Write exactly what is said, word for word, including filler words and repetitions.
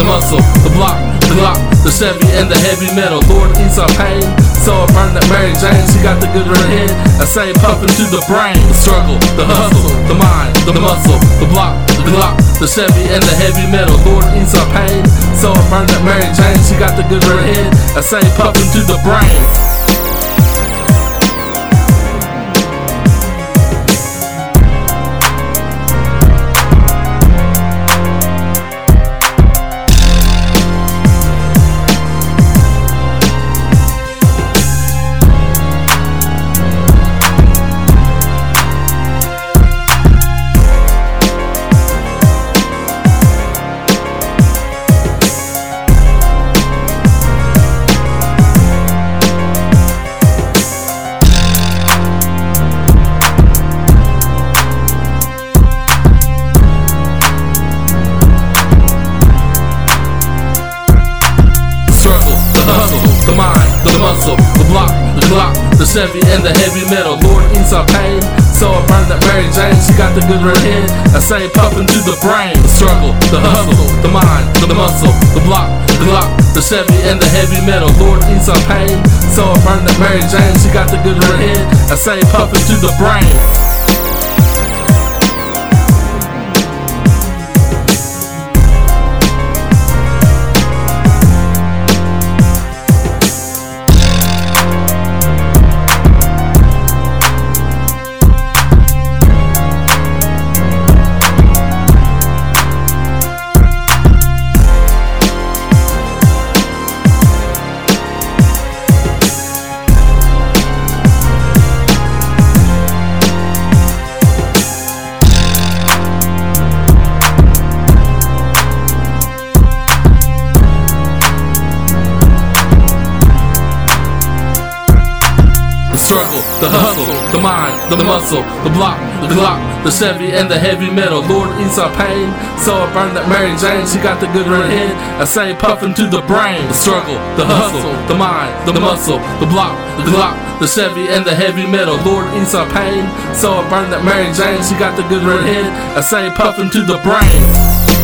muscle, the block, the Glock, the Chevy, and the heavy metal. Lord eats our pain, so I burn that Mary Jane. She got the good red head, I say puffin' to the brain. The struggle, the hustle, the mind, the muscle, the block, the Glock, the Chevy, and the heavy metal. Lord eats our pain, so I burn that Mary Jane. She got the good red head, I say puffin' to the brain. The mind, the muscle, the block, the Glock, the Chevy, and the heavy metal. Lord eats our pain, so I burn that Mary Jane. She got the good red head, I say puffin' to the brain. The struggle, the hustle, the mind, the muscle, the block, the Glock, the Chevy, and the heavy metal. Lord eats our pain, so I burn that Mary Jane. She got the good red head, I say puffin' to the brain. The struggle, the hustle, the mind, the muscle, the block, the Glock, the Chevy, and the heavy metal. Lord eats our pain, so I burn that Mary Jane. She got the good red head, I say puffin' to the brain. The struggle, the hustle, the mind, the muscle, the block, the Glock, the Chevy, and the heavy metal. Lord eats our pain, so I burn that Mary Jane. She got the good red head, I say puffin' to the brain.